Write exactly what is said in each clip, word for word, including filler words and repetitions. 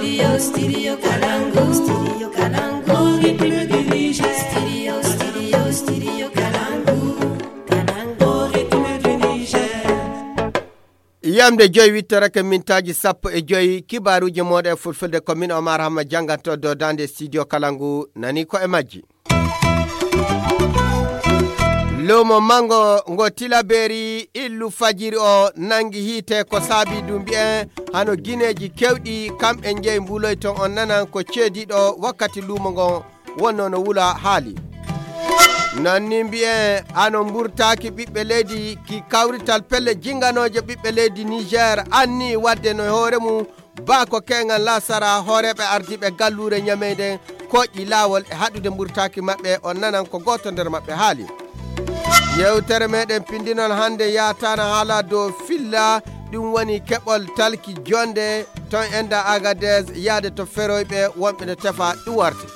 Studio, studio Kalangu, studio Kalangu, rythme du Niger. Studio, studio, studio Kalangu, Kalangu, rythme du Niger. Yamde joyi wittara ke mintaji sappo e joyi kibaruji moɗe e fulfulde commune Omar Hamma janganto do dande studio Kalangu nani ko e majji. Lumo mango ngo tilaberi illu fajiri o nangi hite ko saabi dumbi en hano gineji kewɗi kamɓe jeey mbuloy ton on nanan ko ceediɗo wakkati lumo ngo wonno no wula haali. Nanni mbi'en ano mburtaki ɓiɓɓe leydi ki kawrital pelle jinganoje ɓiɓɓe leydi Niger anni wadde no hoore mum ba ko kengal lasara hooreɓe ardiɓe gallure ñameyde koƴƴi laawol e haɗude mburtaki maɓɓe on nanan ko goto nder maɓɓe haali. Yewtere meɗen pindinon hande yatana haala dow filla ɗum woni keɓol talki jonde ton enda Agadez yaade to feroyɓe wonɓe no tefa ɗum warte.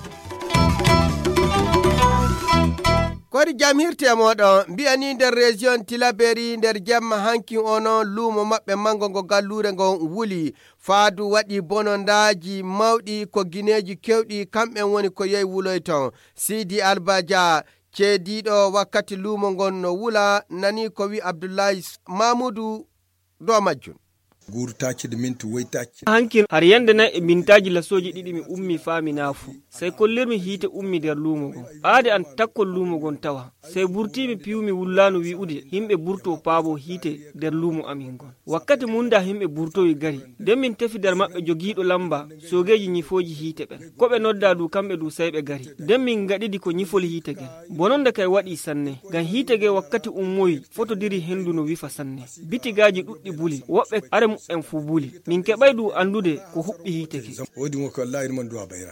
Kodi jam hirte moɗon mbiyani nder région Tilaberi nder jemma hanki ono luumo maɓɓe mango ngo gallure ngo wuli faadu waɗi bonondaji mawɗi ko gineji kewɗi kamɓe woni ko yeyi wuloy ton. Sidi Albadia ceediɗo wakkati luumo ngon no wula nani ko wi Abdoulaye Mamoudou do majjun. Gurtaci da minti waitaci. Hankin har yanda na e mintaji lasoji ɗiɗi mi ummi fami nafu sai kollirmi hite ummi der lumo gon aade an takkol lumo gon tawa sai burti mi piwmi wullanu wi ude himɓe burto paabo hite der lumo amin gon wakkati munda himɓe burtowi gari den min tefi der maɓɓe jogiiɗo lamba sogeji nyifoji hite ɓen ko ɓe nodda du kamɓe du sai ɓe gari den min gaɗiɗi ko nyifol hite gen bononde kay waɗi sanne gan hite ge wakkati ummoyi fotodiri hendu no wifa sanne bitigaji ɗuɗɗi buli woɓɓe are en fu buli min keɓay du andude ko huɓɓi hite ke wodi mo ko wallahi man duwa bayra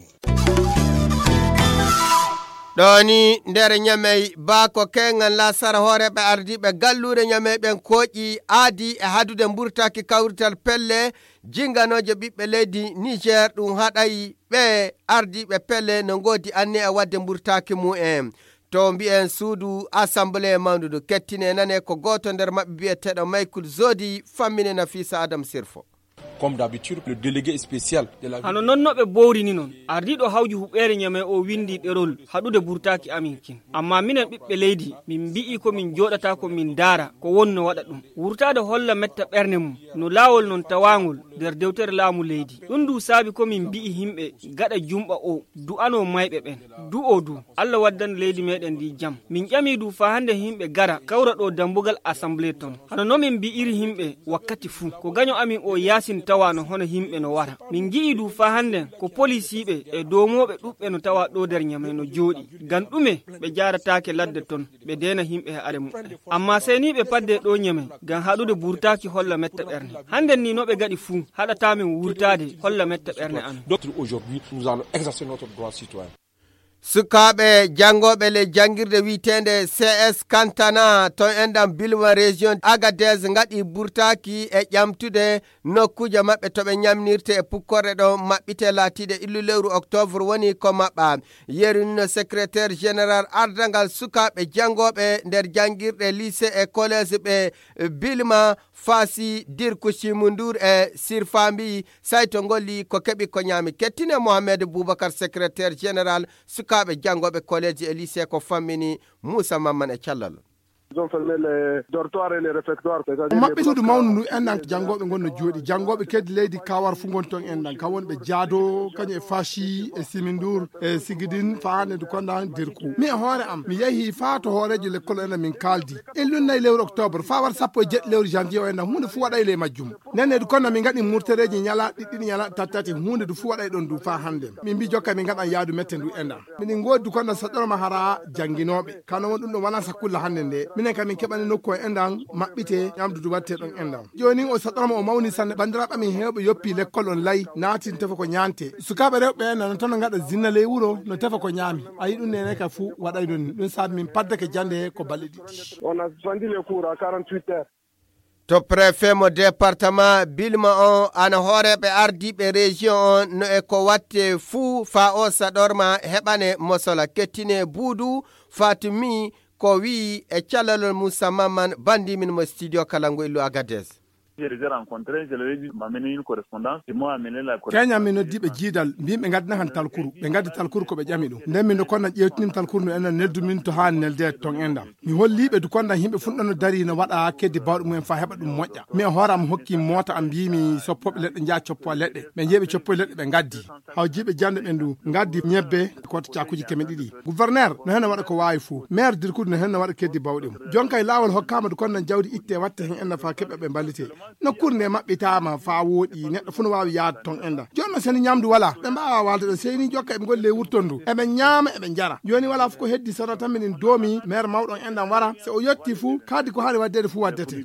ɗoni nder ñamey ba ko kengal lasara hooreɓe ardiɓe gallure ñamey ɓen koƴƴi aadi e hadude mburtaki kawrital pelle jinganoje ɓiɓɓe leydi Niger ɗum haɗay ɓe ardiɓe pelle no godi anni e wadde mburtaki mu'en to mbi'en suudu assemblée mawdudu kettine nane ko goto nder maɓɓe biyeteɗo Michael Zodi fammine Nafisa Adam Sirfo. Comme d'habitude, le délégué spécial de la hano nonnoɓe bowrini noon ardiɗo hawji huɓɓere ñame o windi ɗerol haɗude burtaki amin kin amma minen ɓiɓɓe leydi min mbi'i ko min joɗata ko min daara ko wonno waɗa ɗum wurtade holla metta ɓerne mum no laawol non tawangol nder dewtere laamu leydi ɗum du saabi ko min mbi'i himɓe gaɗa jumɓa o du'ano mayɓe ɓen du o du Allah waddan leydi meɗen ndi jam min ƴami du fa hande himɓe gara kawra ɗo dambugal assemblée ton hano no min mbi'iri himɓe wakkati fuu ko gaño amin o yasin tawano hono himɓe no wara min gi'i du fa hande ko policiɓe e domoɓe ɗuɓɓe no tawa ɗo nder ñame no jooɗi gan ɗume ɓe jaratake ladde ton ɓe dena himɓe e are muɓɓe amma seni ɓe padde ɗo ñame gan haɗude burtaki holla metta ɓerne hande ni no ɓe gaɗi fuu haɗatamin wurtade holla metta ɓerne amin. Aujourd'hui, nous allons exercer notre droit citoyen. Sukaɓe jangoɓe le jangirde witende C S Kantana ton endam Bilma région Agadez ngaɗi burtaki e ƴamtude nokkuje maɓɓe to ɓe ñamnirte e pukkorde ɗo maɓɓite laatiɗe illu lewru octobre woni ko maɓɓa yerino secrétaire général ardangal sukaɓe jangoɓe nder jangirɗe lycée et collège ɓe Bilma Fasi Dirku Simundur e Sirfambi sayto golli ko keɓi ko ñami kettine Mohamed Boubacar secrétaire général sukaɓe jangoɓe collège et lycée ko fammini Moussa Mamman e cellal. Ils ont fermé les dortoirs et les réfectoires. maɓɓitude mawnu ndu enɗan ko janngoɓe gonno jooɗi janngoɓe keddi leydi kawar fu gon ton enɗan ka wonɓe jaado kañum e fachi e simindour e sigidin fa hande ndu konɗan dirku mi e hoore am mi yeehi fa to hoorejo l'école enɗan min kaldi illunnayi lewru octobre fa war sappo e jeɗɗi lewru janvier o enɗan hunde fu waɗay le majjum nenne du konno min gaɗi murtereji ñala ɗiɗɗiɗi ñala tattati hunde du fu waɗay ɗon du fa hande min mbi jokka min gaɗan yaadu mette ndu enɗan miɗin goodi du konno saɗɗoroma hara janguinoɓe kano won ɗum ɗo wona sakkulla hande nde minen kam min keɓani nokku e enɗan maɓɓite ñamdudu watte ɗon enɗan joni o saɗɗoroma o mawni sanne bandiraɓe min hewɓe yoppi l'école on layi naatin tefa ko ñante sukaɓe rewɓe enɗan no tan no gaɗa zinna ley wuuro no tefa ko ñaami ayi ɗum nene ka fou waɗay ɗon ni ɗum saabi min paddake jande ko balɗe ɗiɗi. On a suspendu les cours à quarante-huit heures. To préfet mo département Bilma on ana hooreɓe ardiɓe région on no e ko watte fuu fa o saɗorma heɓane mosola kettine buudu Fatumi ko wi e callalol Moussa Mamman bandimin mo studio Kalangu illu Agadez. kenya mino diɓe jiidal mbimi ɓe gadna han talkuru ɓe gaddi talkuru koɓe ƴami ɗum nden min no konna ƴewtinim talkuru no enen neddu min to ha nelde ton endam mi holliɓe du konda yimɓe funɗano dari no waɗa keddi bawɗe mumen fa heɓa ɗum moƴƴa mi hooram hokki mota am mbimi soppoɓe leɗɗe jaa coppo leɗɗe ɓe jeeɓe coppo leɗɗe ɓe gaddi haw jiɓe jande ɓen du gaddi ñebbe koto cakuji keme ɗiɗi gouverneur no hen waɗa ko wawi fou maire dirkude no hen waɗa keddi bawɗe mum jonka e lawol hokkama du konda jawdi itte watte hen enda fa keɓe ɓe ballite nokkude nde maɓɓitama fa wooɗi neɗɗo fu no wawi yaade ton enda joni no sen ñamdu wala ɓe mbawa walde ɗo seyni jokka eɓe golle wurtondu eɓe ñaama eɓe jara joni wala fof ko heddi sono tan minin doomi maire mawɗon endan wara so o yetti fou kaddi ko haani waddede fou waddete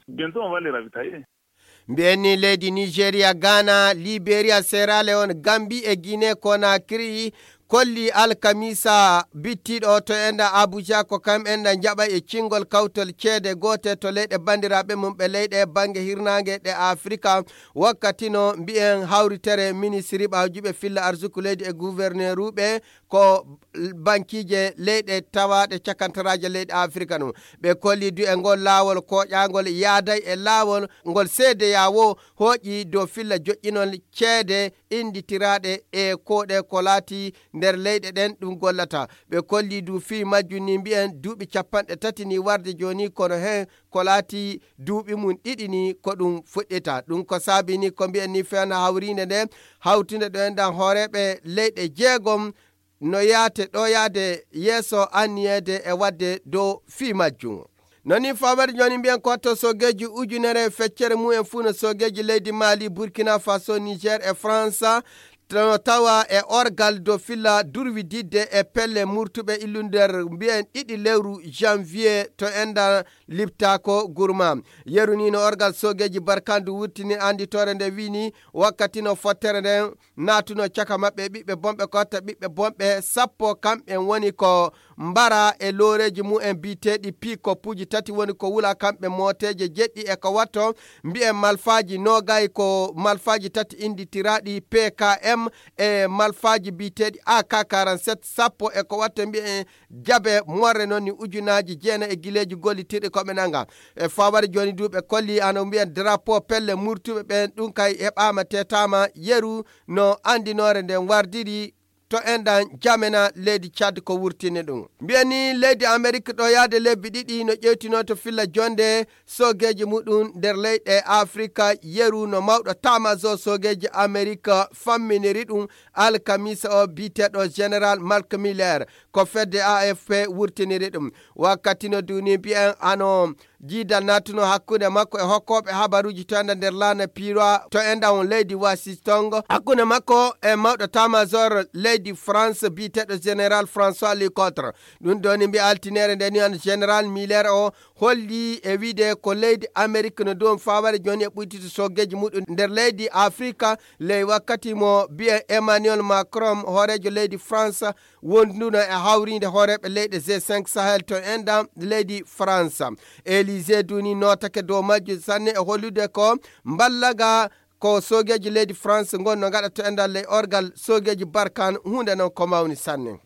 mbiyeni leydi Nigeria, Ghana, Liberia, Sierra Leone, Gambie e Guinée Conakry kolli alkamisa bittiɗo to enda Abuja ko kam enda jaɓa e cingol kawtol ceede gote to leyɗe bandiraɓe mum ɓe leyɗe bange hirnangue ɗe Afrika wakkati no mbiyen hawritere ministre ɓawjuɓe filla arsuku leydi e gouverneur uɓe ko bankije leyɗe tawaɗe cakantaraje leyɗe Afrika no ɓe kolli du e ngol lawol koƴagol yaaday e lawol ngol seede yawo hoƴi dow filla joƴƴinol ceede inditiraɗe e koɗe ko laati nder leyɗe ɗen ɗum gollata ɓe kolli du fi majju ni mbiyen duuɓi capanɗe tati ni warde joni kono hen ko laati duuɓi mum ɗiɗi ni ko ɗum fuɗɗita ɗum ko saabi ni ko mbiyen ni fewna hawrinde nde hawtude ɗo endan hooreɓe leyɗe jeegom no yaate ɗo yaade yeeso anniyede e wadde dow fi majjum noni fawade joni mbiyen kotto sogeji ujunere feccere mumen fuu no sogeji leydi Mali, Burkina Faso, Niger e France no tawa e orgal do filla durwididde e pelle murtuɓe illu nder mbiyen ɗiɗi lewru janvier to enda liptako gurma yeru ni no orgal sogeji barkandu wurtini anditore nde wini wakkati no fottere nden natuno caka mabɓe ɓiɓɓe bomɓe ko hatta ɓiɓɓe bomɓe sappo kamɓe woni ko mbara e loreji mumen biteɗi pikopuji tati woni ko wula kamɓe moteje jeɗɗi e ko watto mbiyen malfaji nogay ko malfaji tati inditiraɗi P K M e malfaji biteɗi A K quarante-sept sappo e ko watta mbiyen jabe morre noon ni ujunaji jeena e gileji gollitiɗe koɓe nanga e fawade joni duɓe kolli ano mbiyen drapeau pelle murtuɓe ɓen ɗum kay heɓama tetama yeru no andinore nden wardiri to endan jamena leydi Chad ko wurtini ɗum mbiyani leydi Amerique ɗo yaade lebbi ɗiɗi no ƴewtino to filla jonde sogeji muɗum nder leyɗe Afrika yeru no mawɗo tamaso sogeji Amerique famminiri ɗum alkamisa o biteɗo général Mark Miller ko fedde A F P wurtiniri ɗum wakkati no duni mbiyen ano jiidal natuno hakkude makko e hokkoɓe habaruji to enda nder laana piroi to enda on leydi Washington hakkude makko e mawɗo tamajor leydi France biteɗo général François Lecoultre ɗum doni mbi altinere nde ni an général Miller o holli e wiide ko leydi Amerique no dow fawade joni e ɓuytito sogeji muɗum nder leydi Afrika ley wakkati mo biye Emmanuel Macron horejo leydi France wonduno e hawrinde horeɓe leyɗe G cinq Sahel to enda leydi France Élysée duni notake dow majju sanne e hollude ko mballaga ko sogeji leydi France gonno gaɗa to endal ley orgal sogeji Barkan hunde non ko mawni sanne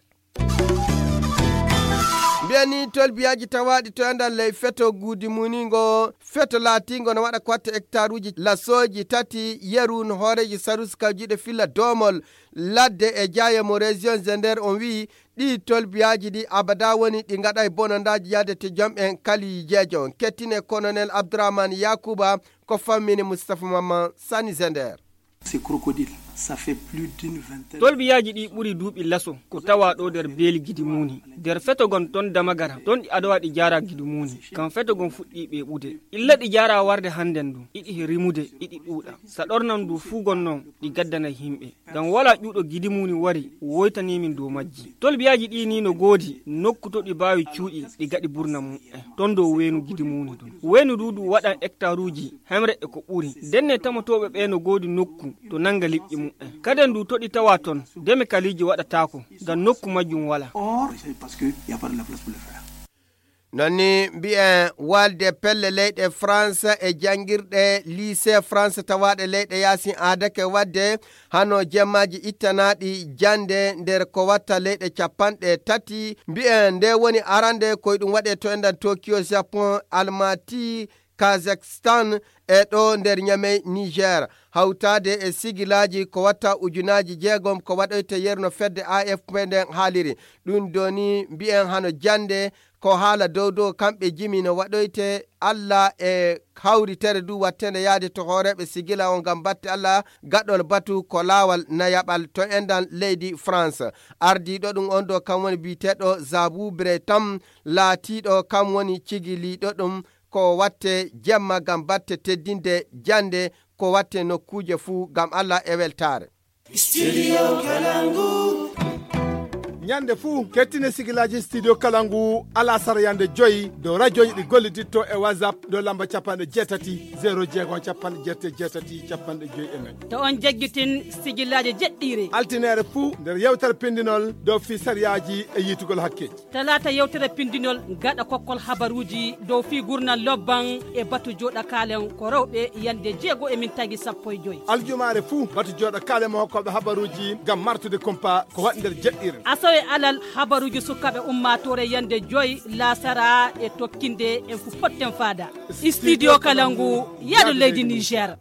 mbiyani tolbiyaji tawaɗi to endal ley feto guudi muningo feto latingo no waɗa ko watta hectare uji lasoji tati yeru no hooreji saruska jiɗe filla domol ladde e jayemo région zender on wi ɗi tolbiyaji ɗi abada woni ɗi gaɗa e bonondaji yade te joom en kali jeejo kettine colonel Abdourahmane Yakouba ko fammini Moustapha Mamman Sani Zender. Ces crocodiles, ça fait plus d'une vingtaine. Tolbiyaji ɗi ɓuri duuɓi laso ko tawa ɗo nder beeli gidi muni nder fetogon ton damagara ton ɗi adowa ɗi jara gidi muni kam fetogon fuɗɗi ɓe ɓude illa ɗi jara warde handen du ɗiɗi rimude ɗiɗi ɗuuɗa sa ɗornan du fugon non ɗi gaddana himɓe ngam wala ƴuɗo gidi muni wari woytanimin dow majji tolbiyaji ɗi ni no goodi nokku to ɗi bawi cuuɗi ɗi gaɗi burna mum e ton dow weenu gidi muni ɗum weenu dudu waɗan hectare uji hemre e ko ɓuri denne tamotoɓe ɓe no goodi nokku to nanga liɓƴi mum e kaden du toɗi tawa ton deme kaliji waɗatako ngam nokku majjum wala nonni mbiyen walde pelle leyɗe France e jangirɗe lycée France tawaɗe leyɗe yasin adake wadde hano jemmaji ittanaɗi jande nder ko watta leyɗe capanɗe tati mbiyen nde woni arande koye ɗum waɗe to endan Tokyo Japon Almaty Kazakhstan e ɗo nder nyame Niger hawtade e sigilaji ko watta ujunaji jeegom ko waɗoyte yerno fedde A F P nden haaliri ɗum doni mbi'en hano jande ko haala dow dow kamɓe jimi no waɗoyte Allah e hawritere du wattende yaade to hooreɓe sigila on ngam batte Allah gaɗol batu ko laawal nayaɓal to endan leydi France ardiɗo ɗum on ɗo kam woni biteɗo Zaboubre Tam laatiɗo kam woni cigiliɗo ɗum ko watte jemma ngam batte teddinde jande ko watte nokkuje fuu ngam Allah e weltare. Studio Kalangu. Nyande fu kettine sigilaji studio Kalangu ala sara yande joyi do radio ɗi golliditto e WhatsApp do lamba capanɗe jeetati zéro jeegom capanɗe jeette jeetati capanɗe joyi e nayyi to on jaggitin sigilaji jeɗɗiri altinere fuu nder yewtere pindinol dow fi sariyaji e yitugol hakkeji talata yewtere pindinol gaɗa kokkol habaruji dow fi gurnal lobban e batu joɗa kalen ko rewɓe yande jeego e min tagi sappo e joyi aljumare fuu batu joɗa kalen mo hokkoɓe habaruji gam martude compa ko waɗi nder jeɗɗire asawe alal habaruji sukaɓe ummatore yande joyi lasara e tokkinde en fu potten fada studio Kalangu yaɗo leydi Niger.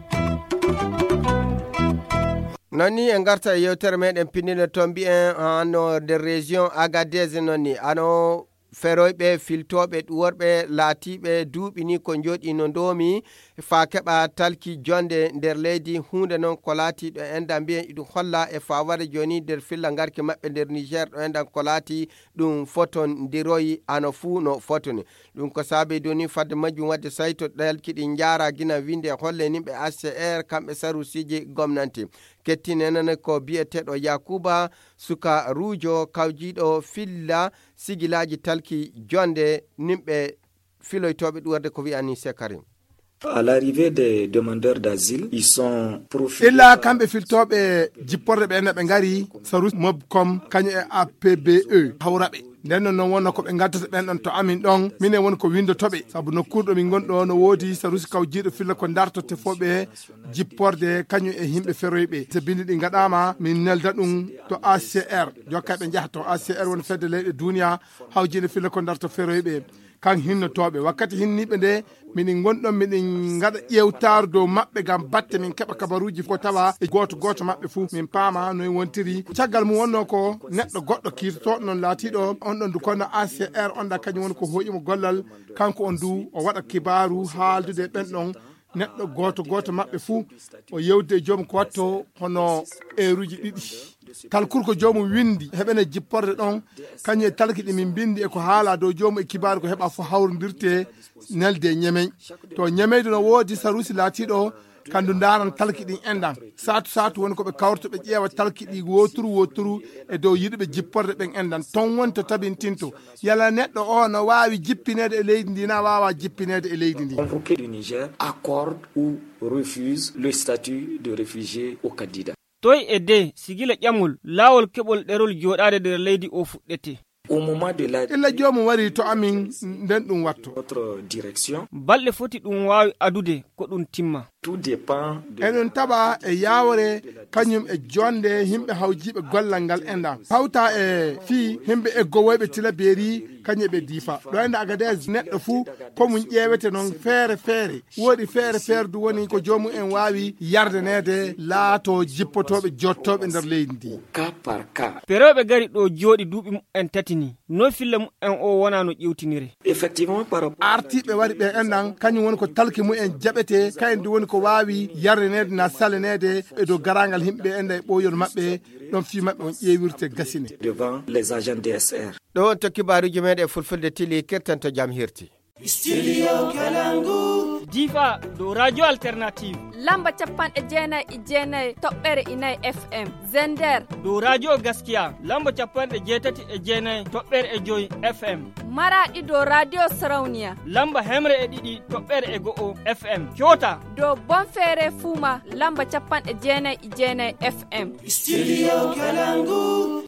nonni en garta e yewtere meɗen pindine to mbi'en hano nder région Agadez nonni ano feroyɓe filtoɓe ɗuworɓe laatiɓe duuɓi ni ko jooɗi no ndomi fa keɓa talki jonde nder leydi hunde noon ko laati ɗo enda mbiyen iɗum holla e faware joni nder filla garke maɓɓe nder Niger ɗo endan ko laati ɗum foton ndiroyi ano fuu no fotoni ɗum ko saabi doni fadde majjum wadde sayto ɗelki ɗi jaara gina winde holle nimɓe H C R kamɓe sarusiji gomnanti kettinenene ko biyeteɗo Yakuba suka ruujo kawjiɗo filla sigilaji talki jonde nimɓe filoytoɓe ɗuwarde ko wiyani Sekarim. À l'arrivée des demandeurs d'asile, ils sont profilés. Illa kamɓe filtoɓe jipporde ɓe ene ɓe ngari sarus mobcom kañum e A P B E hawraɓe nden non noon wonno ko ɓe gaddata ɓen ɗon to amin ɗon minen woni ko windotoɓe saabu nokkurɗo min gonɗo no woodi sarusi kawjiɗo filla ko dartote foɓe jipporde kañum e yimɓe feroyɓe so bindi ɗi gaɗama min nelda ɗum to A C R jokka ɓe jaha to A C R woni fedde leyɗe duniya hawjiɗo filla ko darto feroyɓe kan hinnotoɓe wakkati hinniɓe nde minin gonɗon miɗin gaɗa ƴewtar dow maɓɓe gam batte min keɓa kabaruji ko tawa e goto goto maɓɓe fuu min paama noye wontiri caggal mum wonno ko neɗɗo goɗɗo kirtoɗo noon laatiɗo on ɗon du kono A C R on ɗa kañum woni ko hoƴimo gollal kanko on du o waɗa kibaru haaldude ɓen ɗon neɗɗo goto goto maɓɓe fuu o yewde e joomum ko watto hono heure uji ɗiɗi talkur ko joomum windi heɓene jipporde ɗon kañum e talki ɗi min bindi e ko haala dow joomum e kibaru ko heɓa fo hawrodirte nelde ñemey to ñemeyde no woodi sarusi laatiɗo kandu daran talki ɗin endan satu satu woni koɓe kawrto ɓe ƴeewa talki ɗi woturu woturu e dow yiɗuɓe jipporde ɓen endan ton woni to tabintinto yala neɗɗo o no wawi jippinede e leydi ndi na wawa jippinede e leydi ndi. Convoqué du Niger accorde ou refuse le statut de réfugié au candidat. toy e de sigila ƴamol laawol keɓol ɗerol joɗade nder leydi o fuɗɗete. Au moment de la illa jomum wari to amin nden ɗum watto notre direction balɗe foti ɗum wawi adude ko ɗum timma. tout dépend de enon taɓa e yawre kañum e jonde yimɓe hawjiɓe gollal ngal enɗan hawta e fii yimɓe eggowoyɓe tila beeri kañum ɓe diifa ɗo ende Agadez neɗɗo fuu komum ƴeewete noon feere feere woodi feere feere du woni ko jomum en wawi yardanede laato jippotoɓe jottoɓe nder leydi ndi cas par cas. Perewɓe gari ɗo jooɗi duuɓi mumen tati ni no filla mumen o wona no ƴewtinire. Effectivement par rapport artiɓe waɗi ɓe enɗan kañum woni ko talki mumen jaɓete kayen du woni ko wawi yardanede na salanede e dow garangal yimɓe enda e ɓoyol maɓɓe ɗon fi maɓɓe on ƴeewirte gasine devant les agents D S R. ɗo on to kibaruji meɗe fulfulde tili kirtan to jam hirti. Studio Kalangu. Difa do radio alternative. Lamba capanɗe jeenayi e jeenayi toɓɓere inayi F M. Zender do radio gaskiya lamba capanɗe jeetati e jeenayi toɓɓere e joyi F M. Maraɗi do radio Sarauniya lamba hemre e ɗiɗi toɓɓere e go'o F M. Kyota do Bonfere Fuma lamba capanɗe jeenayi e jeenayi F M. Studio Kalangu.